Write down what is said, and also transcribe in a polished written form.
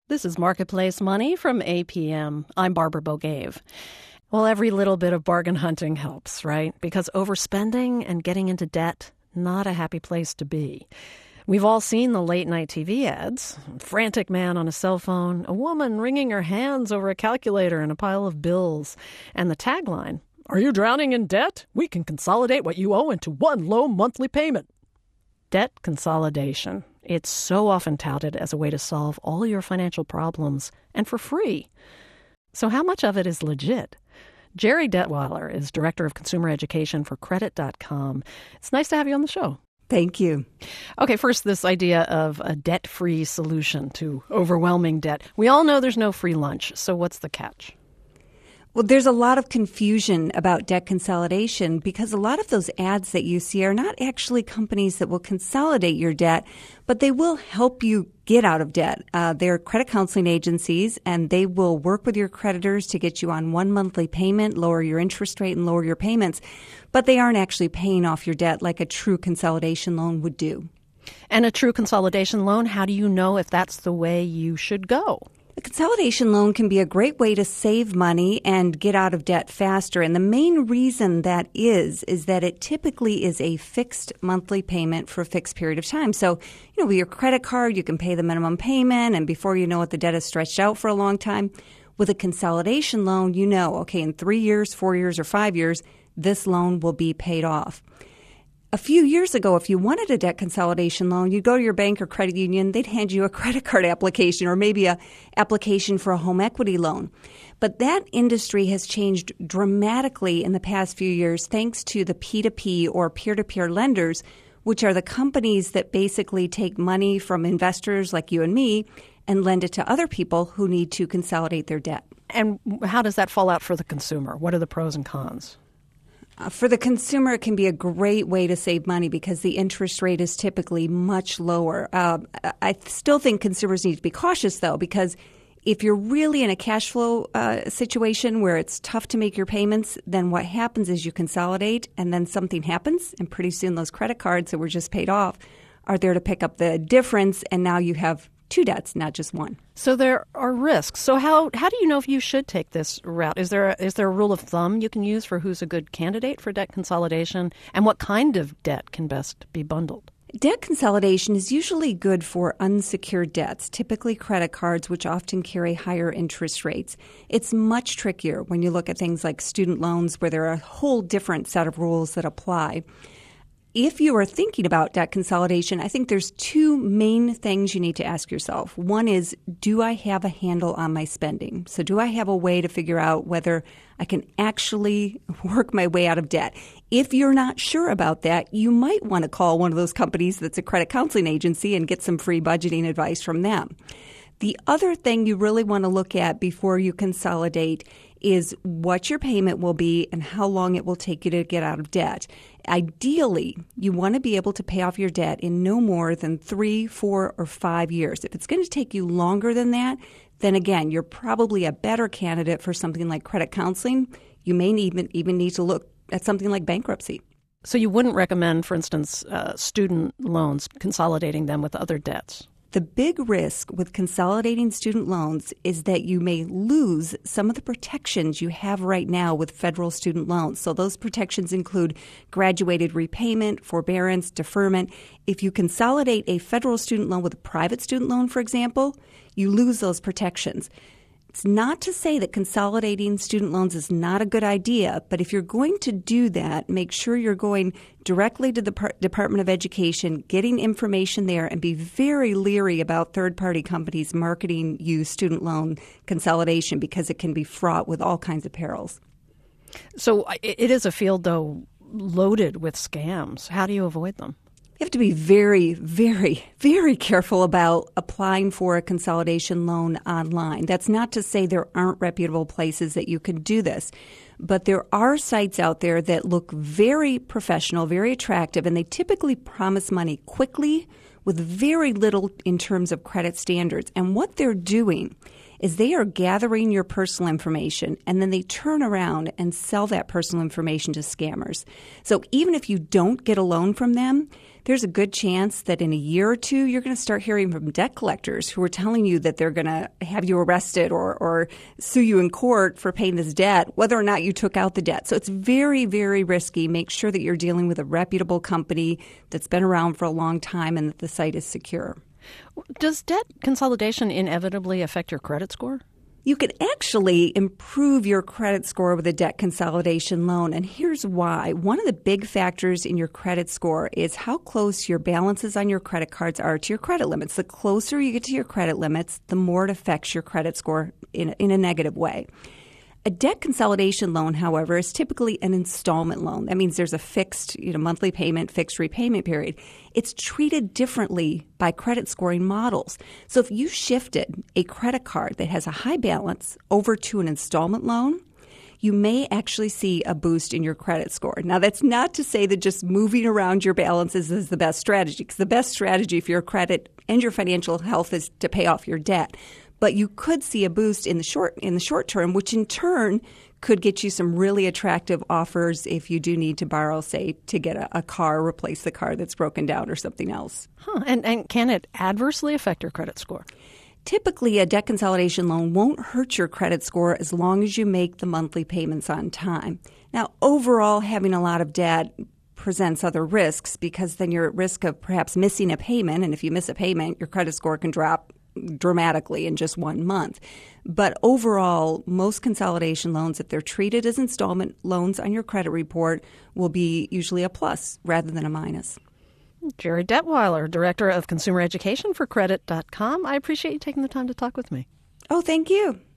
This is Marketplace Money from APM. I'm Barbara Bogave. Well, every little bit of bargain hunting helps, right? Because overspending and getting into debt, not a happy place to be. We've all seen the late-night TV ads. A frantic man on a cell phone, a woman wringing her hands over a calculator and a pile of bills. And the tagline, "Are you drowning in debt? We can consolidate what you owe into one low monthly payment." Debt consolidation. It's so often touted as a way to solve all your financial problems, and for free. So how much of it is legit? Jerry Detweiler is Director of Consumer Education for Credit.com. It's nice to have you on the show. Thank you. Okay, first, this idea of a debt-free solution to overwhelming debt. We all know there's no free lunch, so what's the catch? Well, there's a lot of confusion about debt consolidation because a lot of those ads that you see are not actually companies that will consolidate your debt, but they will help you get out of debt. They're credit counseling agencies, and they will work with your creditors to get you on one monthly payment, lower your interest rate, and lower your payments. But they aren't actually paying off your debt like a true consolidation loan would do. And a true consolidation loan, how do you know if that's the way you should go? A consolidation loan can be a great way to save money and get out of debt faster. And the main reason that is that it typically is a fixed monthly payment for a fixed period of time. So, with your credit card, you can pay the minimum payment, and before you know it, the debt is stretched out for a long time. With a consolidation loan, okay, in 3 years, 4 years, or 5 years, this loan will be paid off. A few years ago, if you wanted a debt consolidation loan, you'd go to your bank or credit union, they'd hand you a credit card application or maybe a application for a home equity loan. But that industry has changed dramatically in the past few years thanks to the P2P or peer-to-peer lenders, which are the companies that basically take money from investors like you and me and lend it to other people who need to consolidate their debt. And how does that fall out for the consumer? What are the pros and cons? For the consumer, it can be a great way to save money because the interest rate is typically much lower. I still think consumers need to be cautious, though, because if you're really in a cash flow situation where it's tough to make your payments, then what happens is you consolidate and then something happens, and pretty soon those credit cards that were just paid off are there to pick up the difference, and now you have two debts, not just one. So there are risks. So how do you know if you should take this route? Is there a rule of thumb you can use for who's a good candidate for debt consolidation, and what kind of debt can best be bundled? Debt consolidation is usually good for unsecured debts, typically credit cards, which often carry higher interest rates. It's much trickier when you look at things like student loans, where there are a whole different set of rules that apply. If you are thinking about debt consolidation, I think there's two main things you need to ask yourself. One is, do I have a handle on my spending? So do I have a way to figure out whether I can actually work my way out of debt? If you're not sure about that, you might want to call one of those companies that's a credit counseling agency and get some free budgeting advice from them. The other thing you really want to look at before you consolidate is what your payment will be and how long it will take you to get out of debt. Ideally, you want to be able to pay off your debt in no more than 3, 4, or 5 years. If it's going to take you longer than that, then again, you're probably a better candidate for something like credit counseling. You may even need to look at something like bankruptcy. So you wouldn't recommend, for instance, student loans, consolidating them with other debts? The big risk with consolidating student loans is that you may lose some of the protections you have right now with federal student loans. So those protections include graduated repayment, forbearance, deferment. If you consolidate a federal student loan with a private student loan, for example, you lose those protections. It's not to say that consolidating student loans is not a good idea, but if you're going to do that, make sure you're going directly to the Department of Education, getting information there, and be very leery about third-party companies marketing you student loan consolidation because it can be fraught with all kinds of perils. So it is a field, though, loaded with scams. How do you avoid them? You have to be very, very, very careful about applying for a consolidation loan online. That's not to say there aren't reputable places that you can do this, but there are sites out there that look very professional, very attractive, and they typically promise money quickly with very little in terms of credit standards. And what they're doing is they are gathering your personal information and then they turn around and sell that personal information to scammers. So even if you don't get a loan from them, there's a good chance that in a year or two, you're going to start hearing from debt collectors who are telling you that they're going to have you arrested or sue you in court for paying this debt, whether or not you took out the debt. So it's very, very risky. Make sure that you're dealing with a reputable company that's been around for a long time and that the site is secure. Does debt consolidation inevitably affect your credit score? You can actually improve your credit score with a debt consolidation loan, and here's why. One of the big factors in your credit score is how close your balances on your credit cards are to your credit limits. The closer you get to your credit limits, the more it affects your credit score in a negative way. A debt consolidation loan, however, is typically an installment loan. That means there's a fixed, monthly payment, fixed repayment period. It's treated differently by credit scoring models. So if you shifted a credit card that has a high balance over to an installment loan, you may actually see a boost in your credit score. Now, that's not to say that just moving around your balances is the best strategy, because the best strategy for your credit and your financial health is to pay off your debt. But you could see a boost in the short term, which in turn could get you some really attractive offers if you do need to borrow, say, to get a car, replace the car that's broken down or something else. And can it adversely affect your credit score? Typically, a debt consolidation loan won't hurt your credit score as long as you make the monthly payments on time. Now, overall, having a lot of debt presents other risks because then you're at risk of perhaps missing a payment. And if you miss a payment, your credit score can drop dramatically in just 1 month. But overall, most consolidation loans, if they're treated as installment loans on your credit report, will be usually a plus rather than a minus. Jerry Detweiler, Director of Consumer Education for Credit.com. I appreciate you taking the time to talk with me. Oh, thank you.